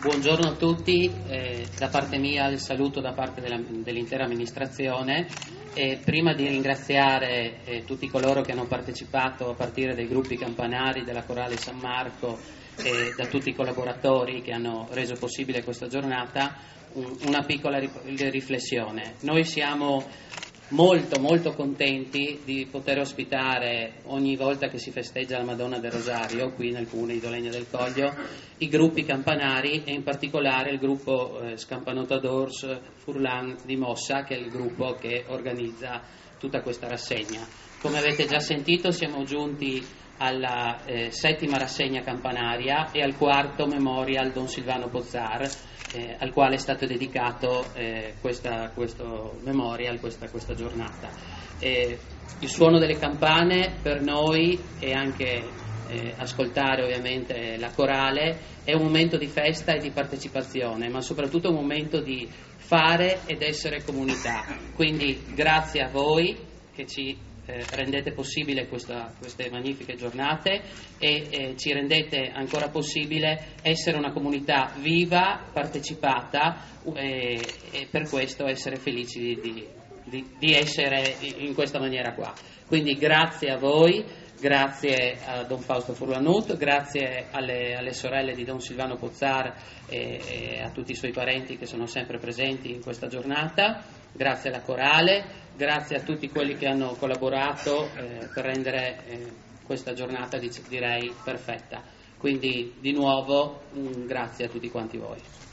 Buongiorno a tutti, da parte mia il saluto da parte dell'intera amministrazione. Prima di ringraziare tutti coloro che hanno partecipato a partire dai gruppi campanari della Corale San Marco e da tutti i collaboratori che hanno reso possibile questa giornata, una piccola riflessione. Noi siamo molto contenti di poter ospitare ogni volta che si festeggia la Madonna del Rosario qui nel comune di Dolegna del Coglio i gruppi campanari e in particolare il gruppo Scampagnatadors Furlan di Mossa, che è il gruppo che organizza tutta questa rassegna. Come avete già sentito, siamo giunti alla settima rassegna campanaria e al quarto Memorial Don Silvano Bozzar, al quale è stato dedicato questo memorial, questa giornata. Il suono delle campane per noi e anche ascoltare ovviamente la corale è un momento di festa e di partecipazione, ma soprattutto un momento di fare ed essere comunità. Quindi grazie a voi che ci rendete possibile queste magnifiche giornate e ci rendete ancora possibile essere una comunità viva, partecipata e per questo essere felici di essere in questa maniera qua. Quindi grazie a voi, grazie a Don Fausto Furlanut, grazie alle sorelle di Don Silvano Bozzar e a tutti i suoi parenti che sono sempre presenti in questa giornata, grazie alla Corale, grazie a tutti quelli che hanno collaborato per rendere questa giornata direi perfetta. Quindi di nuovo grazie a tutti quanti voi.